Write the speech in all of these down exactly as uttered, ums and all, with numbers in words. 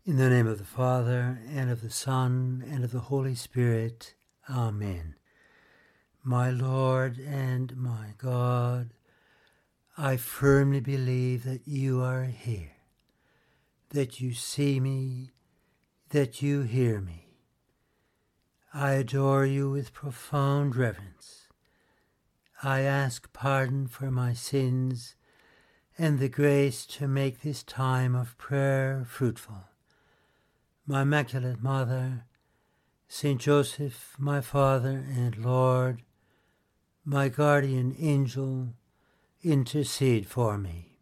In the name of the Father, and of the Son, and of the Holy Spirit. Amen. My Lord and my God, I firmly believe that you are here, that you see me, that you hear me. I adore you with profound reverence. I ask pardon for my sins and the grace to make this time of prayer fruitful. My Immaculate Mother, Saint Joseph, my Father and Lord, my guardian angel, intercede for me.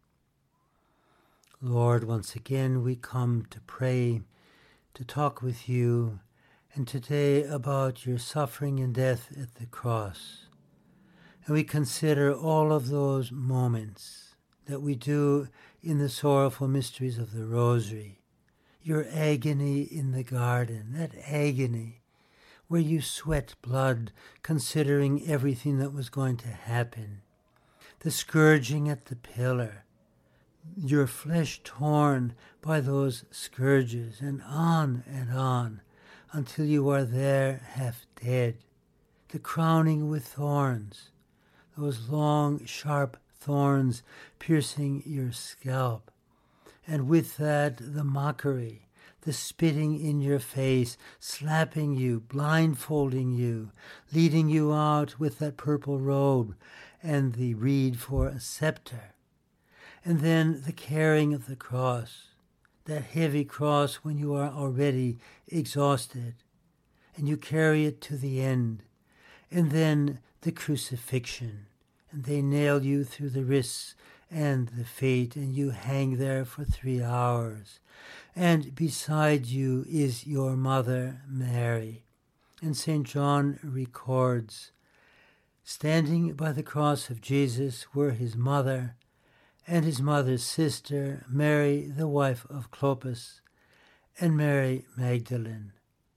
Lord, once again we come to pray, to talk with you, and today about your suffering and death at the cross. And we consider all of those moments that we do in the sorrowful mysteries of the Rosary. Your agony in the garden, that agony where you sweat blood considering everything that was going to happen. The scourging at the pillar, your flesh torn by those scourges, and on and on until you are there half dead. The crowning with thorns, those long sharp thorns piercing your scalp. And with that, the mockery, the spitting in your face, slapping you, blindfolding you, leading you out with that purple robe and the reed for a scepter. And then the carrying of the cross, that heavy cross when you are already exhausted, and you carry it to the end. And then the crucifixion, and they nail you through the wrists and the feet, and you hang there for three hours. And beside you is your mother, Mary. And Saint John records, standing by the cross of Jesus were his mother and his mother's sister, Mary, the wife of Clopas, and Mary Magdalene.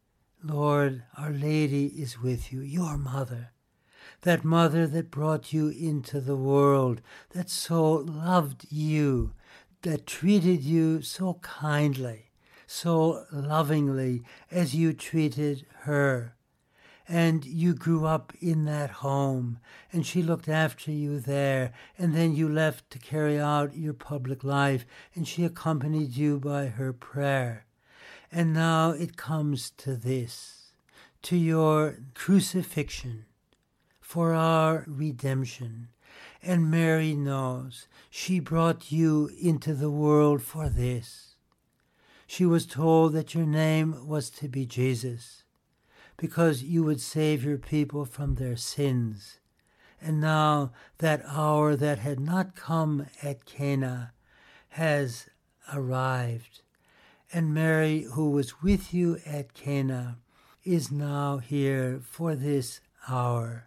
Lord, Our Lady is with you, your mother. That mother that brought you into the world, that so loved you, that treated you so kindly, so lovingly as you treated her. And you grew up in that home, and she looked after you there, and then you left to carry out your public life, and she accompanied you by her prayer. And now it comes to this, to your crucifixion, for our redemption. And Mary knows she brought you into the world for this. She was told that your name was to be Jesus, because you would save your people from their sins. And now that hour that had not come at Cana has arrived. And Mary, who was with you at Cana, is now here for this hour.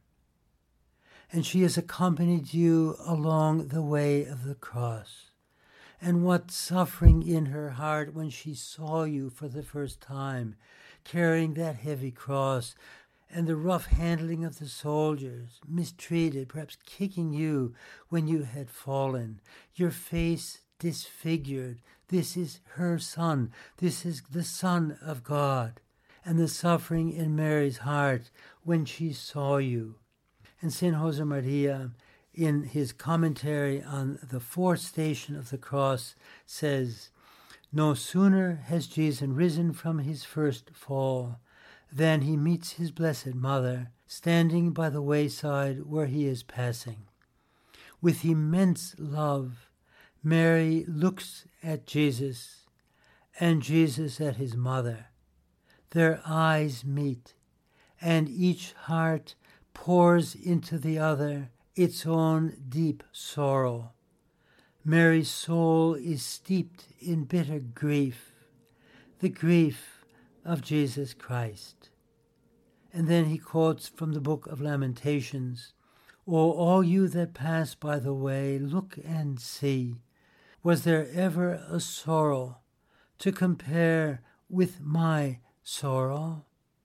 And she has accompanied you along the way of the cross. And what suffering in her heart when she saw you for the first time, carrying that heavy cross, and the rough handling of the soldiers, mistreated, perhaps kicking you when you had fallen, your face disfigured. This is her son. This is the Son of God. And the suffering in Mary's heart when she saw you. And Saint Josemaria, in his commentary on the fourth station of the cross, says, no sooner has Jesus risen from his first fall than he meets his Blessed Mother standing by the wayside where he is passing. With immense love, Mary looks at Jesus and Jesus at his mother. Their eyes meet, and each heart pours into the other its own deep sorrow. Mary's soul is steeped in bitter grief, the grief of Jesus Christ. And then he quotes from the book of Lamentations, O all you that pass by the way, look and see, was there ever a sorrow to compare with my sorrow?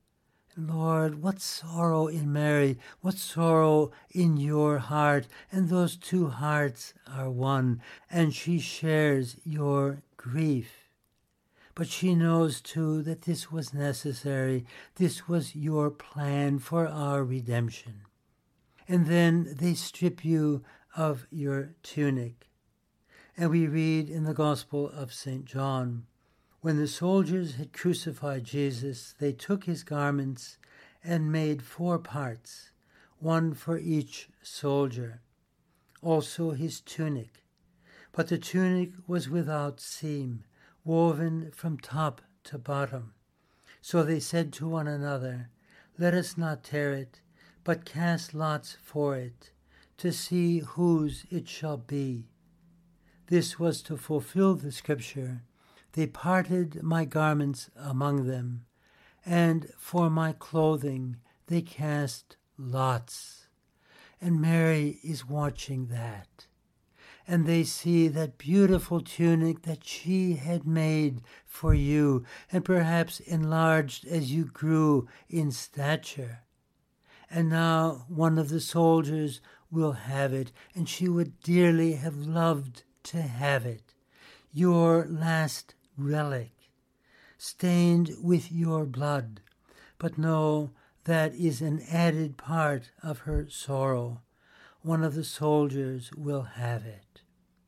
Lord, what sorrow in Mary, what sorrow in your heart, and those two hearts are one, and she shares your grief. But she knows too that this was necessary. This was your plan for our redemption. And then they strip you of your tunic. And we read in the Gospel of Saint John, when the soldiers had crucified Jesus, they took his garments and made four parts, one for each soldier, also his tunic. But the tunic was without seam, woven from top to bottom. So they said to one another, "Let us not tear it, but cast lots for it, to see whose it shall be." This was to fulfill the scripture, "They parted my garments among them, and for my clothing they cast lots." And Mary is watching that. And they see that beautiful tunic that she had made for you, and perhaps enlarged as you grew in stature. And now one of the soldiers will have it, and she would dearly have loved to have it, your last relic, stained with your blood. But no, that is an added part of her sorrow. One of the soldiers will have it.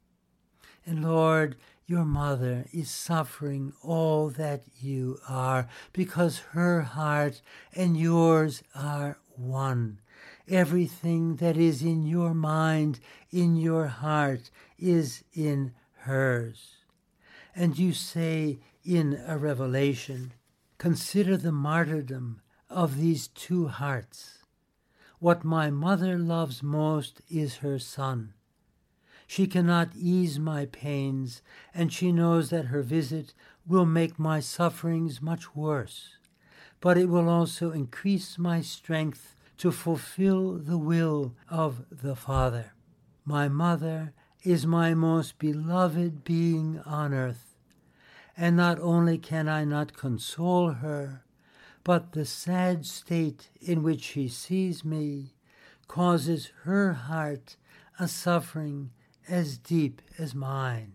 And Lord, your mother is suffering all that you are, because her heart and yours are one. Everything that is in your mind, in your heart, is in hers. And you say in a revelation, "Consider the martyrdom of these two hearts. What my mother loves most is her son. She cannot ease my pains, and she knows that her visit will make my sufferings much worse, but it will also increase my strength to fulfill the will of the Father. My mother is my most beloved being on earth, and not only can I not console her, but the sad state in which she sees me causes her heart a suffering as deep as mine.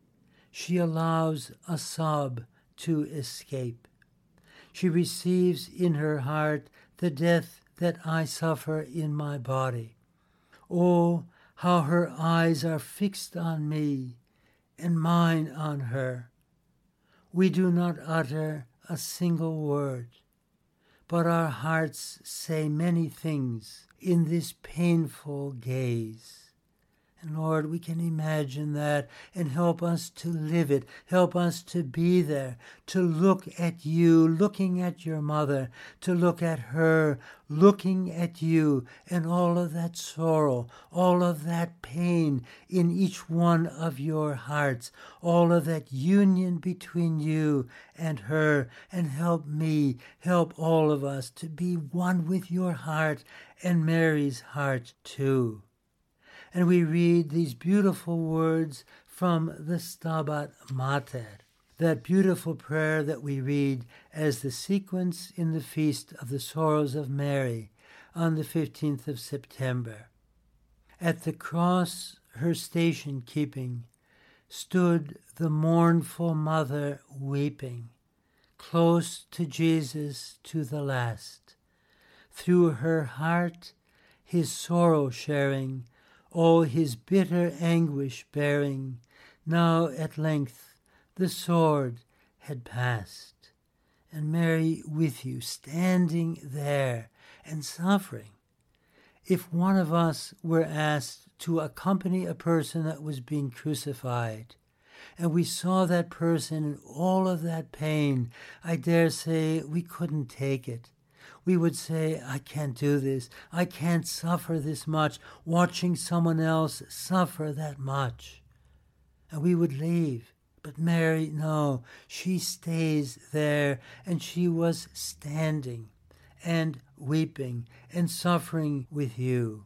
She allows a sob to escape. She receives in her heart the death that I suffer in my body. Oh, how her eyes are fixed on me, and mine on her. We do not utter a single word, but our hearts say many things in this painful gaze. And Lord, we can imagine that, and help us to live it. Help us to be there, to look at you, looking at your mother, to look at her, looking at you, and all of that sorrow, all of that pain in each one of your hearts, all of that union between you and her. And help me, help all of us to be one with your heart and Mary's heart too. And we read these beautiful words from the Stabat Mater, that beautiful prayer that we read as the sequence in the Feast of the Sorrows of Mary on the fifteenth of September. At the cross, her station keeping, stood the mournful mother weeping, close to Jesus to the last. Through her heart, his sorrow sharing, all his bitter anguish bearing, now at length the sword had passed. And Mary with you, standing there and suffering. If one of us were asked to accompany a person that was being crucified, and we saw that person in all of that pain, I dare say we couldn't take it. We would say, I can't do this. I can't suffer this much, watching someone else suffer that much. And we would leave. But Mary, no, she stays there, and she was standing and weeping and suffering with you.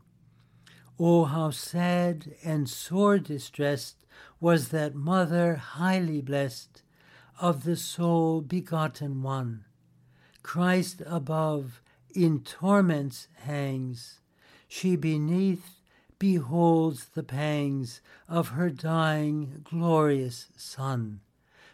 Oh, how sad and sore distressed was that mother highly blessed of the sole begotten one. Christ above in torments hangs, she beneath beholds the pangs of her dying glorious Son.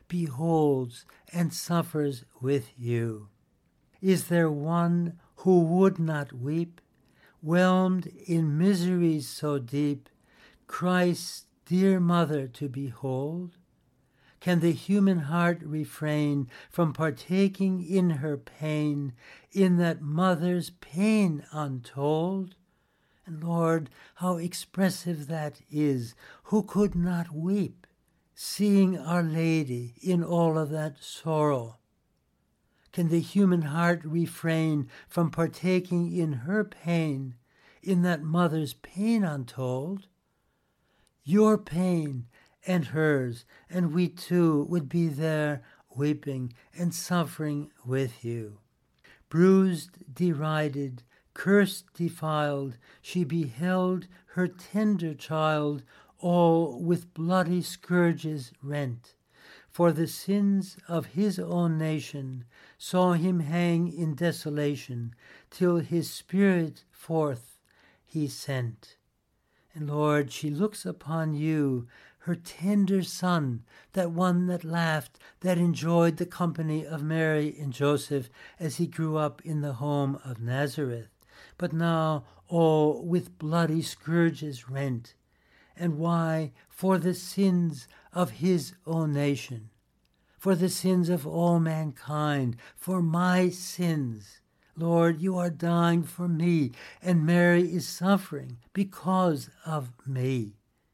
beholds and suffers with you. Is there one who would not weep, whelmed in miseries so deep, Christ's dear mother to behold? Can the human heart refrain from partaking in her pain, in that mother's pain untold? And Lord, how expressive that is. Who could not weep, seeing Our Lady in all of that sorrow? Can the human heart refrain from partaking in her pain, in that mother's pain untold? Your pain and hers, and we too would be there weeping and suffering with you. Bruised, derided, cursed, defiled, she beheld her tender child all with bloody scourges rent. For the sins of his own nation saw him hang in desolation, till his Spirit forth he sent. And Lord, she looks upon you, her tender son, that one that laughed, that enjoyed the company of Mary and Joseph as he grew up in the home of Nazareth, but now all with bloody scourges rent. And why? For the sins of his own nation, for the sins of all mankind, for my sins. Lord, you are dying for me, and Mary is suffering because of me.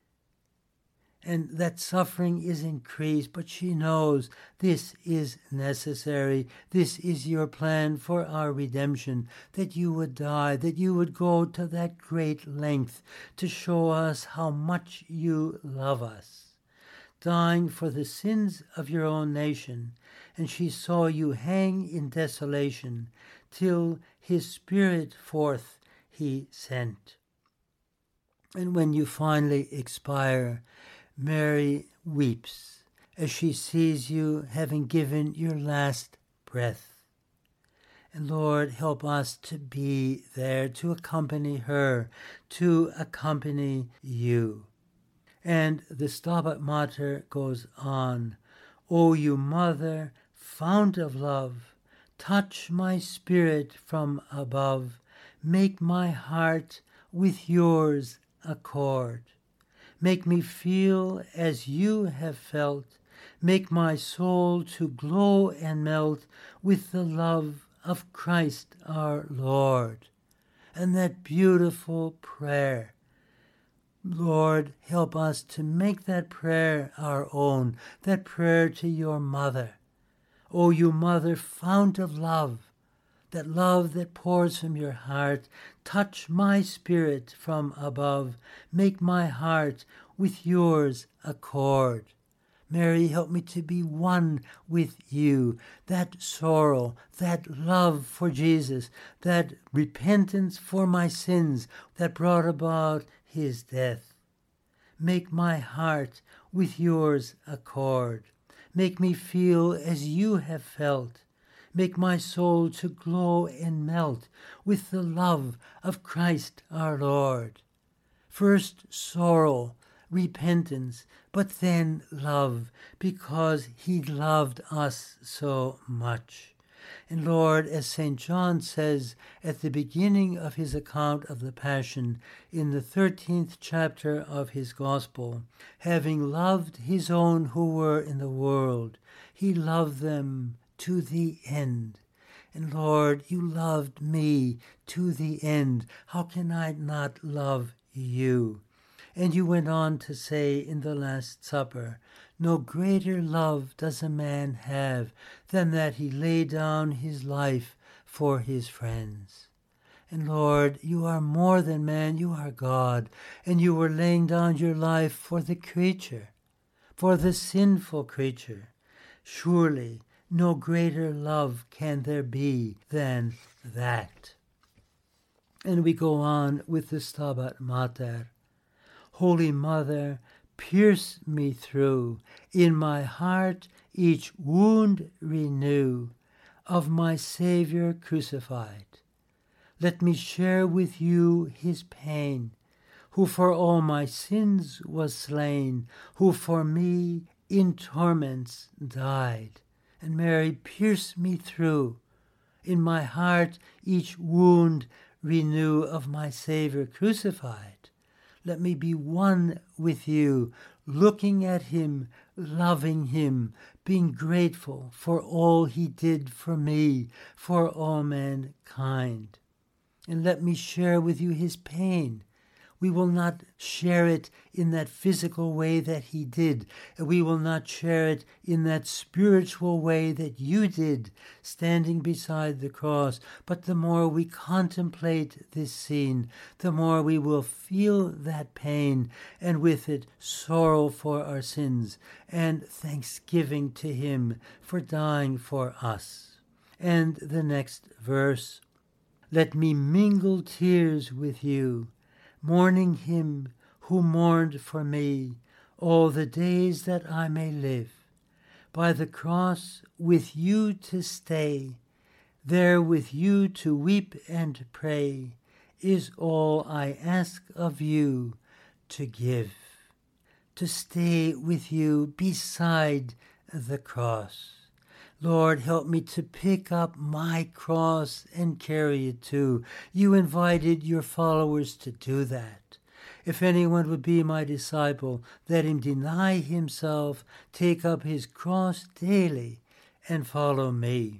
And that suffering is increased, but she knows this is necessary. This is your plan for our redemption, that you would die, that you would go to that great length to show us how much you love us, dying for the sins of your own nation. And she saw you hang in desolation, till his Spirit forth he sent. And when you finally expire, Mary weeps as she sees you having given your last breath. And Lord, help us to be there, to accompany her, to accompany you. And the Stabat Mater goes on. O you Mother, fount of love, touch my spirit from above, make my heart with yours accord. Make me feel as you have felt, make my soul to glow and melt with the love of Christ our Lord. And that beautiful prayer, Lord, help us to make that prayer our own, that prayer to your mother. O you mother, fount of love, that love that pours from your heart, touch my spirit from above, make my heart with yours accord. Mary, help me to be one with you, that sorrow, that love for Jesus, that repentance for my sins that brought about his death. Make my heart with yours accord. Make me feel as you have felt. Make my soul to glow and melt with the love of Christ our Lord. First sorrow, repentance, but then love, because he loved us so much. And Lord, as Saint John says at the beginning of his account of the Passion, in the thirteenth chapter of his Gospel, having loved his own who were in the world, he loved them to the end. And Lord, you loved me to the end. How can I not love you? And you went on to say in the Last Supper, no greater love does a man have than that he lay down his life for his friends. And Lord, you are more than man, you are God, and you were laying down your life for the creature, for the sinful creature. Surely no greater love can there be than that. And we go on with the Stabat Mater. Holy Mother, pierce me through, in my heart each wound renew, of my Saviour crucified. Let me share with you his pain, who for all my sins was slain, who for me in torments died. And Mary, pierce me through. In my heart each wound renew of my Saviour crucified. Let me be one with you, looking at him, loving him, being grateful for all he did for me, for all mankind. And let me share with you his pain. We will not share it in that physical way that he did. We will not share it in that spiritual way that you did, standing beside the cross. But the more we contemplate this scene, the more we will feel that pain, and with it sorrow for our sins, and thanksgiving to him for dying for us. And the next verse, let me mingle tears with you, mourning him who mourned for me all the days that I may live. By the cross with you to stay, there with you to weep and pray, is all I ask of you to give. To stay with you beside the cross. Lord, help me to pick up my cross and carry it too. You invited your followers to do that. If anyone would be my disciple, let him deny himself, take up his cross daily, and follow me.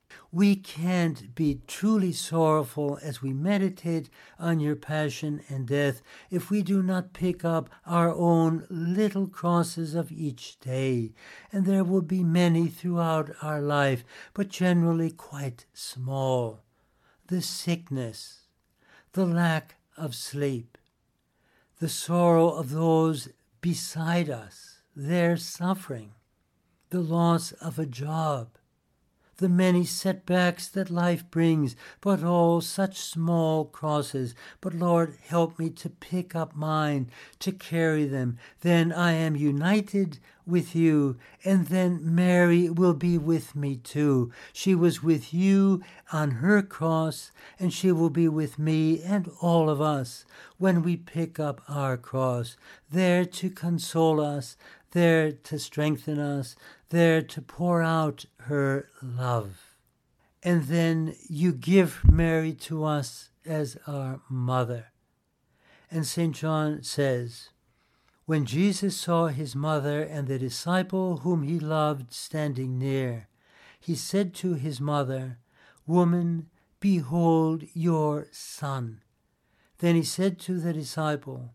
We can't be truly sorrowful as we meditate on your passion and death if we do not pick up our own little crosses of each day. And there will be many throughout our life, but generally quite small. The sickness, the lack of sleep, the sorrow of those beside us, their suffering, the loss of a job, the many setbacks that life brings, but all such small crosses. But Lord, help me to pick up mine, to carry them. Then I am united with you, and then Mary will be with me too. She was with you on her cross, and she will be with me and all of us when we pick up our cross, there to console us, there to strengthen us, there to pour out her love. And then you give Mary to us as our mother. And Saint John says, when Jesus saw his mother and the disciple whom he loved standing near, he said to his mother, Woman, behold your son. Then he said to the disciple,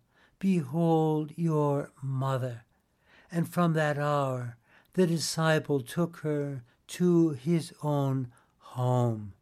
Behold your mother. And from that hour, the disciple took her to his own home.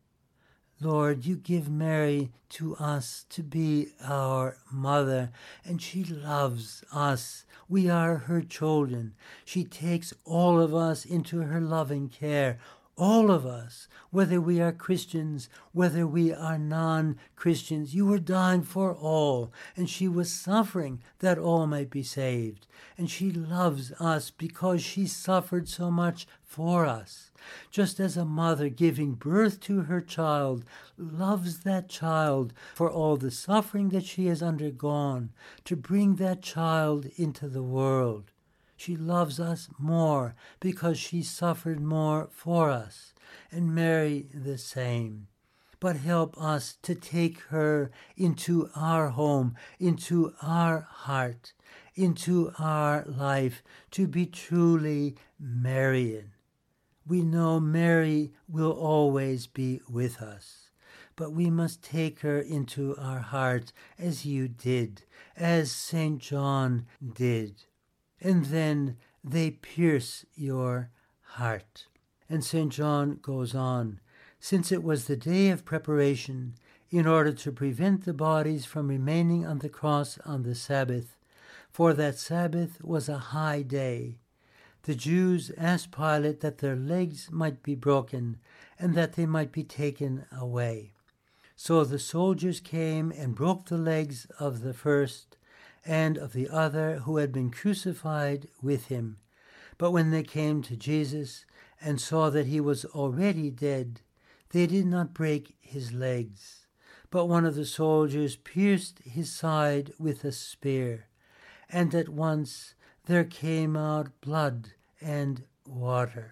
Lord, you give Mary to us to be our mother, and she loves us. We are her children. She takes all of us into her loving care. All of us, whether we are Christians, whether we are non-Christians, you were dying for all, and she was suffering that all might be saved. And she loves us because she suffered so much for us. Just as a mother giving birth to her child loves that child for all the suffering that she has undergone to bring that child into the world. She loves us more because she suffered more for us, and Mary the same. But help us to take her into our home, into our heart, into our life, to be truly Marian. We know Mary will always be with us, but we must take her into our heart as you did, as Saint John did. And then they pierce your heart. And Saint John goes on, since it was the day of preparation, in order to prevent the bodies from remaining on the cross on the Sabbath, for that Sabbath was a high day, the Jews asked Pilate that their legs might be broken and that they might be taken away. So the soldiers came and broke the legs of the first and of the other who had been crucified with him. But when they came to Jesus and saw that he was already dead, they did not break his legs. But one of the soldiers pierced his side with a spear, and at once there came out blood and water.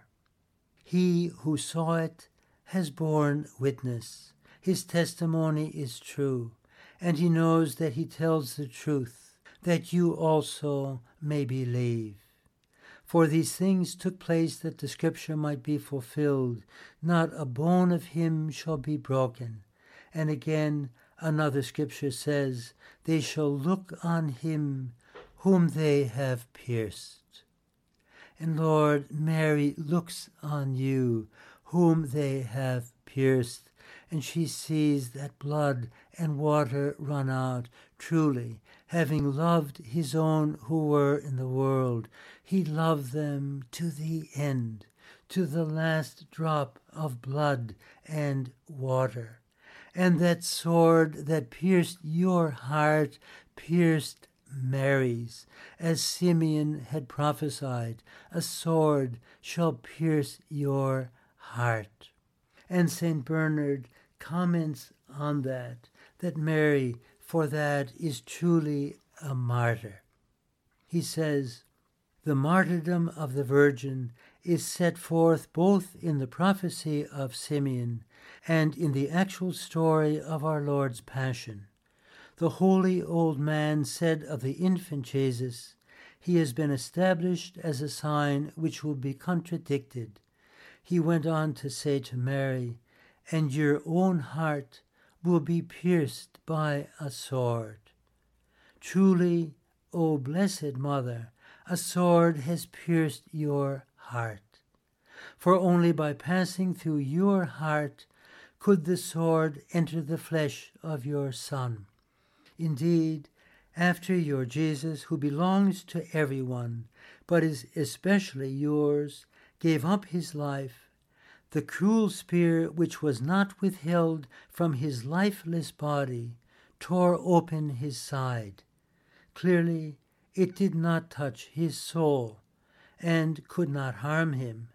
He who saw it has borne witness. His testimony is true, and he knows that he tells the truth, that you also may believe. For these things took place that the scripture might be fulfilled. Not a bone of him shall be broken. And again, another scripture says, they shall look on him whom they have pierced. And Lord, Mary looks on you whom they have pierced, and she sees that blood and water run out. Truly, having loved his own who were in the world, he loved them to the end, to the last drop of blood and water. And that sword that pierced your heart pierced Mary's, as Simeon had prophesied, a sword shall pierce your heart. And Saint Bernard comments on that, that Mary, for that, is truly a martyr. He says, the martyrdom of the Virgin is set forth both in the prophecy of Simeon and in the actual story of our Lord's Passion. The holy old man said of the infant Jesus, he has been established as a sign which will be contradicted. He went on to say to Mary, and your own heart will be pierced by a sword. Truly, O Blessed Mother, a sword has pierced your heart. For only by passing through your heart could the sword enter the flesh of your Son. Indeed, after your Jesus, who belongs to everyone, but is especially yours, gave up his life, the cruel spear which was not withheld from his lifeless body tore open his side. Clearly, it did not touch his soul and could not harm him,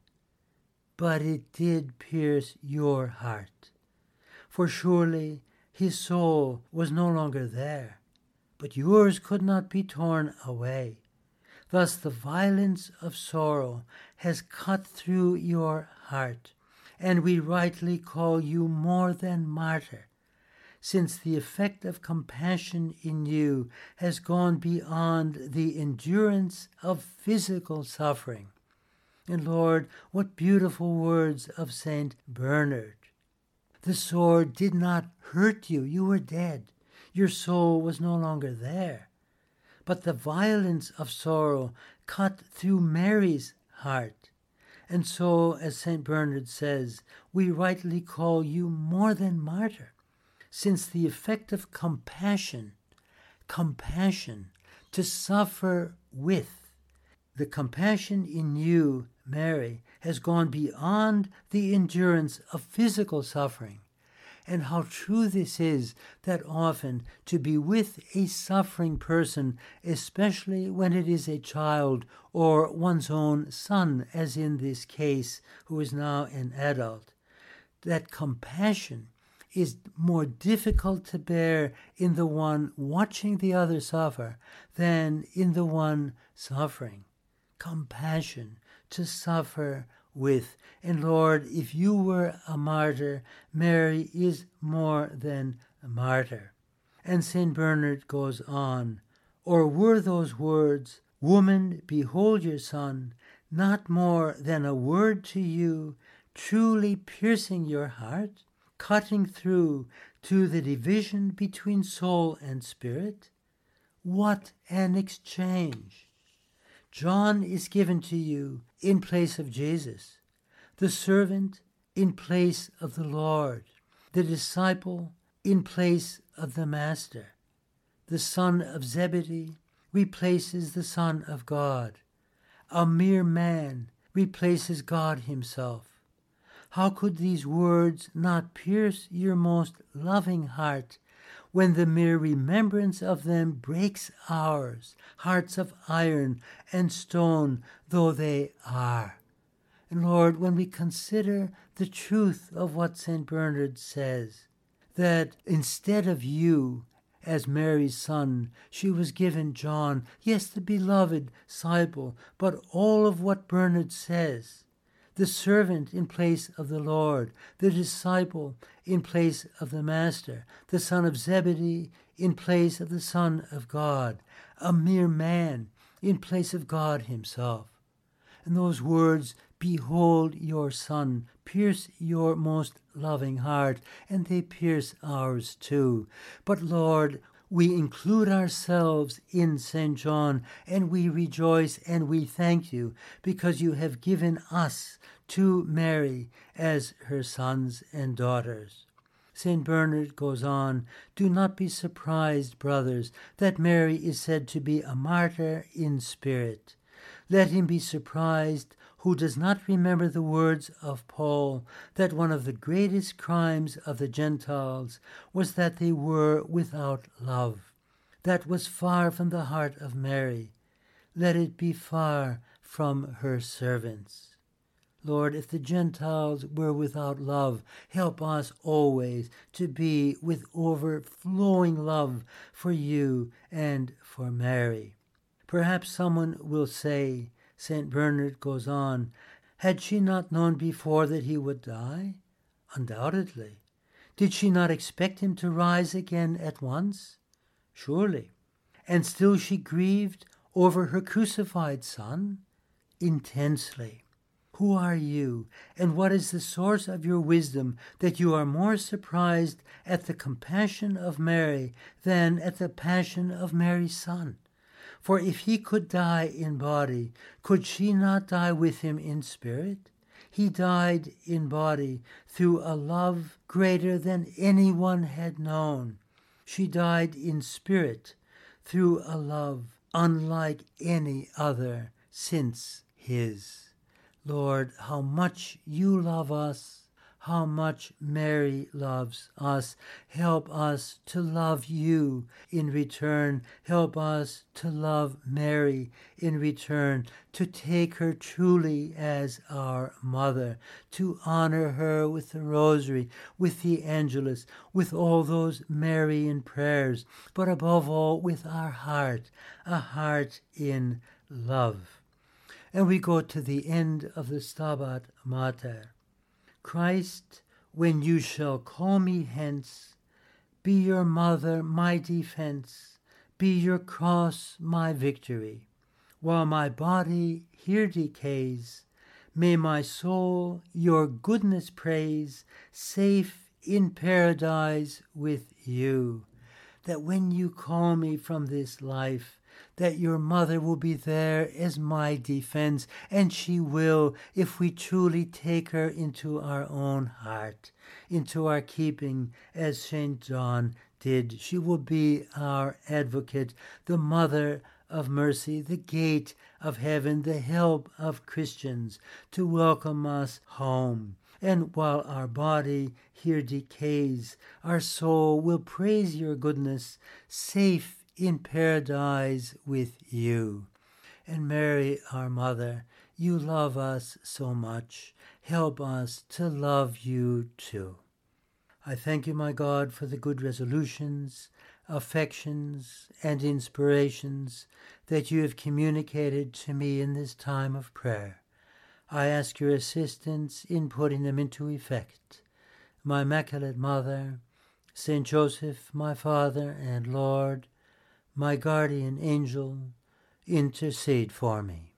but it did pierce your heart. For surely his soul was no longer there, but yours could not be torn away. Thus the violence of sorrow has cut through your heart, and we rightly call you more than martyr, since the effect of compassion in you has gone beyond the endurance of physical suffering. And Lord, what beautiful words of Saint Bernard. The sword did not hurt you. You were dead. Your soul was no longer there. But the violence of sorrow cut through Mary's heart. And so, as Saint Bernard says, we rightly call you more than martyr, since the effect of compassion, compassion, to suffer with, the compassion in you, Mary, has gone beyond the endurance of physical suffering. And how true this is, that often to be with a suffering person, especially when it is a child or one's own son, as in this case, who is now an adult, that compassion is more difficult to bear in the one watching the other suffer than in the one suffering. Compassion to suffer with. And Lord, if you were a martyr, Mary is more than a martyr. And Saint Bernard goes on, or were those words, woman, behold your son, not more than a word to you, truly piercing your heart, cutting through to the division between soul and spirit? What an exchange! John is given to you in place of Jesus, the servant in place of the Lord, the disciple in place of the Master. The son of Zebedee replaces the Son of God. A mere man replaces God himself. How could these words not pierce your most loving heart when the mere remembrance of them breaks ours, hearts of iron and stone though they are? And Lord, when we consider the truth of what Saint Bernard says, that instead of you as Mary's son. She was given John, yes, the beloved disciple, but all of what Bernard says. The servant in place of the Lord, the disciple in place of the Master, the son of Zebedee in place of the Son of God, a mere man in place of God himself. And those words, behold your Son, pierce your most loving heart, and they pierce ours too. But Lord, we include ourselves in Saint John, and we rejoice and we thank you because you have given us to Mary as her sons and daughters. Saint Bernard goes on, do not be surprised, brothers, that Mary is said to be a martyr in spirit. Let him be surprised who does not remember the words of Paul, that one of the greatest crimes of the Gentiles was that they were without love. That was far from the heart of Mary. Let it be far from her servants. Lord, if the Gentiles were without love, help us always to be with overflowing love for you and for Mary. Perhaps someone will say, Saint Bernard goes on, had she not known before that he would die? Undoubtedly. Did she not expect him to rise again at once? Surely. And still she grieved over her crucified son? Intensely. Who are you, and what is the source of your wisdom that you are more surprised at the compassion of Mary than at the passion of Mary's son? For if he could die in body, could she not die with him in spirit? He died in body through a love greater than anyone had known. She died in spirit through a love unlike any other since his. Lord, how much you love us, how much Mary loves us. Help us to love you in return. Help us to love Mary in return, to take her truly as our mother, to honor her with the rosary, with the Angelus, with all those Marian prayers, but above all with our heart, a heart in love. And we go to the end of the Stabat Mater. Christ, when you shall call me hence, be your mother my defense, be your cross my victory. While my body here decays, may my soul your goodness praise, safe in paradise with you. That when you call me from this life, that your mother will be there as my defense, and she will if we truly take her into our own heart, into our keeping, as Saint John did. She will be our advocate, the mother of mercy, the gate of heaven, the help of Christians, to welcome us home. And while our body here decays, our soul will praise your goodness, safe in paradise with you. And Mary, our mother, you love us so much. Help us to love you too. I thank you, my God, for the good resolutions, affections, and inspirations that you have communicated to me in this time of prayer. I ask your assistance in putting them into effect. My Immaculate Mother, Saint Joseph, my Father and Lord, my guardian angel, intercede for me.